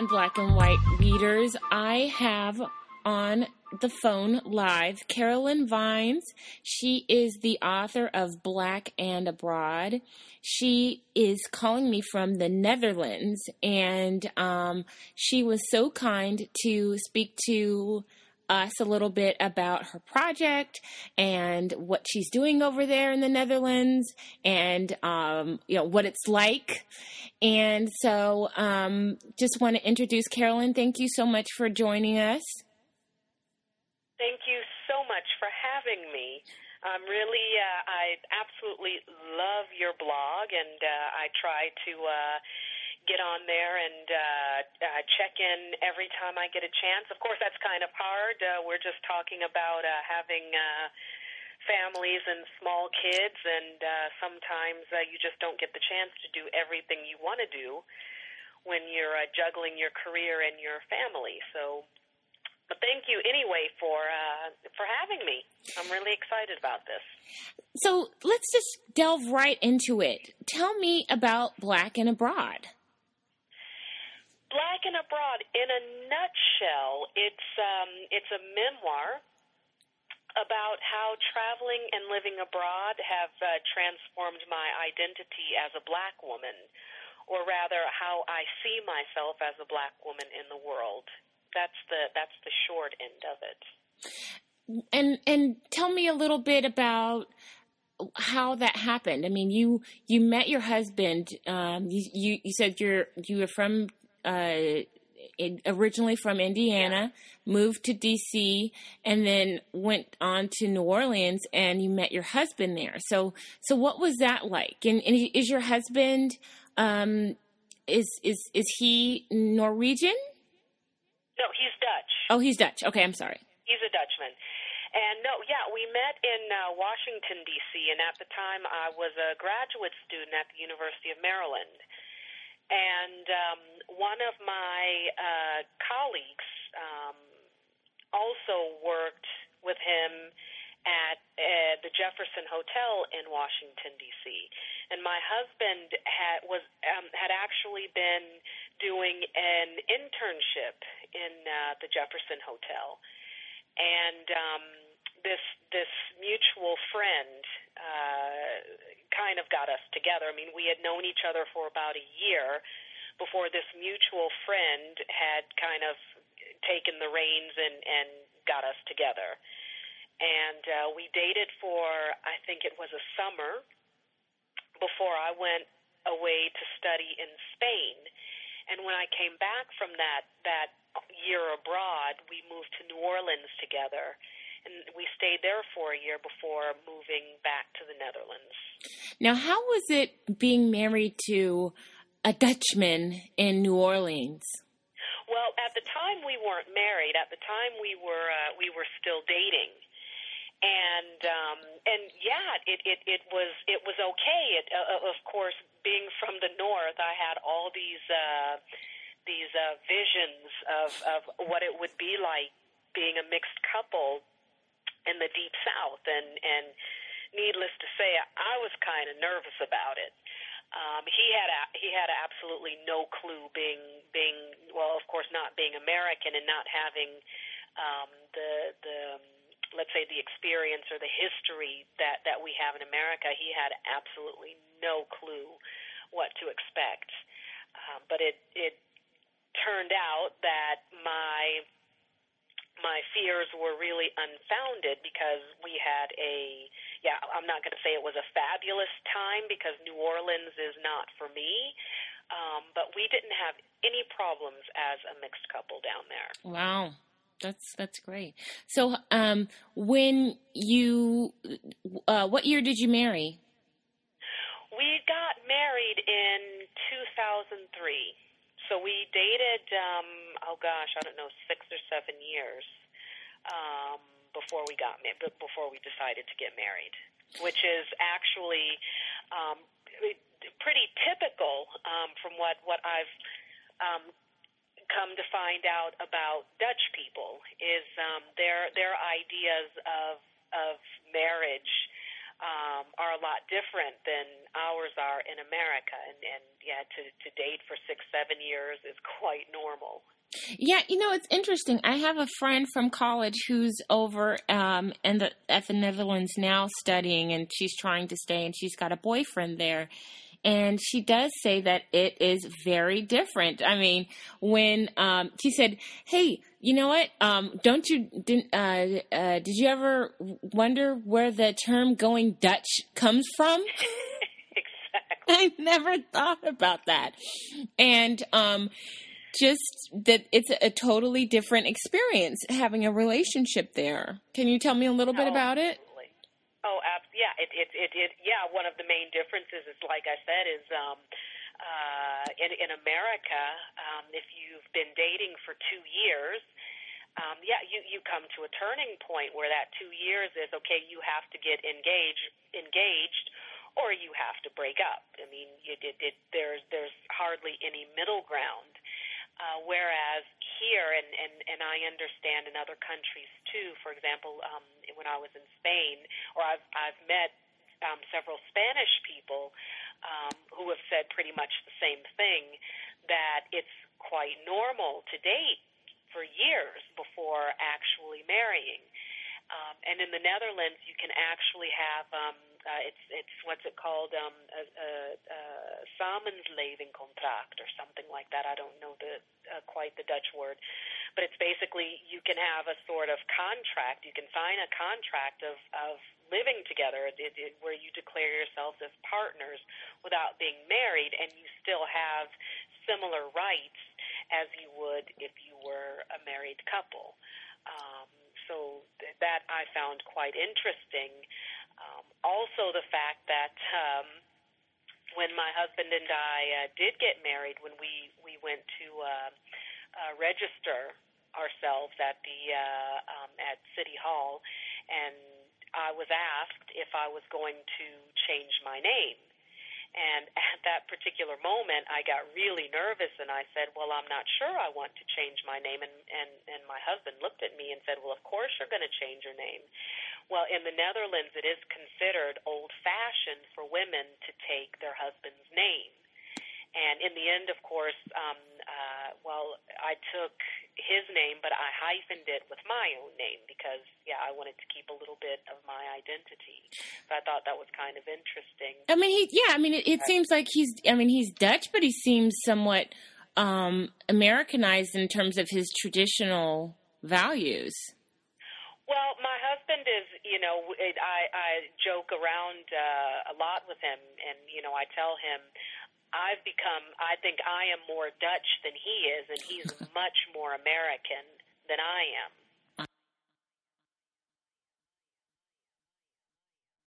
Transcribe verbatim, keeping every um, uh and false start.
on Black and White Readers. I have on the phone live Carolyn Vines. She is the author of Black and Abroad. She is calling me from the Netherlands, and um, she was so kind to speak to us a little bit about her project and what she's doing over there in the Netherlands, and um, you know what it's like. And so, um, just want to introduce Carolyn. Thank you so much for joining us. Thank you so much for having me. I'm really, uh, I absolutely love your blog, and uh, I try to uh, get on there and uh, uh, check in every time I get a chance. Of course, that's kind of hard. Uh, we're just talking about uh, having uh, families and small kids, and uh, sometimes uh, you just don't get the chance to do everything you want to do when you're uh, juggling your career and your family. So, but thank you anyway for uh, for having me. I'm really excited about this. So let's just delve right into it. Tell me about Black and Abroad. Black and Abroad, in a nutshell, it's um, it's a memoir about how traveling and living abroad have uh, transformed my identity as a black woman, or rather, how I see myself as a black woman in the world. That's the that's the short end of it. And and tell me a little bit about how that happened. I mean, you you met your husband. Um, you, you you said you're you were from. Uh, originally from Indiana, moved to D C, and then went on to New Orleans, and you met your husband there. So, so what was that like? And, and is your husband, um, is is is he Norwegian? No, he's Dutch. Oh, he's Dutch. Okay, I'm sorry. He's a Dutchman. And no, yeah, we met in uh, Washington, D C, and at the time I was a graduate student at the University of Maryland. And um, one of my uh, colleagues um, also worked with him at uh, the Jefferson Hotel in Washington, D C. And my husband had was um, had actually been doing an internship in uh, the Jefferson Hotel, and um, this this mutual friend uh, kind of got us together. I mean, we had known each other for about a year before this mutual friend had kind of taken the reins and, and got us together. And uh, we dated for, I think it was a summer before I went away to study in Spain. And when I came back from that, that year abroad, we moved to New Orleans together. And we stayed there for a year before moving back to the Netherlands. Now, how was it being married to a Dutchman in New Orleans? Well, at the time we weren't married. At the time we were uh, we were still dating, and um, and yeah, it, it it was it was okay. It, uh, of course, being from the north, I had all these uh, these uh, visions of of what it would be like being a mixed couple in the Deep South, and, and needless to say, I was kind of nervous about it. Um, he had a, he had absolutely no clue, being being well, of course, not being American and not having um, the the let's say the experience or the history that, that we have in America. He had absolutely no clue what to expect. Um, but it it turned out that my my fears were really unfounded, because we had a, yeah, I'm not going to say it was a fabulous time, because New Orleans is not for me, um, but we didn't have any problems as a mixed couple down there. Wow. That's, that's great. So, um, when you, uh, what year did you marry? We got married in two thousand three. So we dated, um, oh gosh, I don't know, six or seven years um, before we got ma- before we decided to get married, which is actually um, pretty typical um, from what what I've um, come to find out about Dutch people. Is um, their their ideas of of marriage um, are a lot different than ours hours are in America. And, and yeah, to, to date for six, seven years is quite normal. Yeah, you know, it's interesting. I have a friend from college who's over um, in the, at the Netherlands now studying, and she's trying to stay, and she's got a boyfriend there. And she does say that it is very different. I mean, when um, she said, "Hey, you know what? Um, don't you didn't uh, uh, did you ever wonder where the term going Dutch comes from?" Exactly. I never thought about that, and um, just that it's a totally different experience having a relationship there. Can you tell me a little bit Oh, about it? Oh, ab- yeah, it, it, it, it, yeah. One of the main differences is, like I said, is um, uh, in, in America, um, if you've been dating for two years, um, yeah, you, you come to a turning point where that two years is okay. You have to get engaged, engaged, or you have to break up. I mean, you did. It, there's there's hardly any middle ground. Uh, whereas here, and, and, and I understand in other countries too, for example, um, when I was in Spain, or I've, I've met um, several Spanish people um, who have said pretty much the same thing, that it's quite normal to date for years before actually marrying. Um, and in the Netherlands, you can actually have um, uh, it's it's what's it called um, a, a, a samenslevencontract or something like that. I don't know the uh, quite the Dutch word, but it's basically you can have a sort of contract. You can sign a contract of, of living together, it, it, where you declare yourselves as partners without being married, and you still have similar rights as you would if you were a married couple. Um, so th- that I found quite interesting. Um, also, the fact that um, when my husband and I uh, did get married, when we, we went to uh, uh, register ourselves at the uh, um, at City Hall, and I was asked if I was going to change my name. And at that particular moment, I got really nervous, and I said, well, I'm not sure I want to change my name. And, and, and my husband looked at me and said, well, of course you're going to change your name. Well, in the Netherlands, it is considered old-fashioned for women to take their husband's name. And in the end, of course, um, uh, well, I took his name, but I hyphened it with my own name because, yeah, I wanted to keep a little bit of my identity. So I thought that was kind of interesting. I mean, he, yeah, I mean, it, it seems like he's, I mean, he's Dutch, but he seems somewhat um, Americanized in terms of his traditional values. Well, my husband is, you know, it, I, I joke around uh, a lot with him, and, you know, I tell him, I've become, I think I am more Dutch than he is, and he's much more American than I am.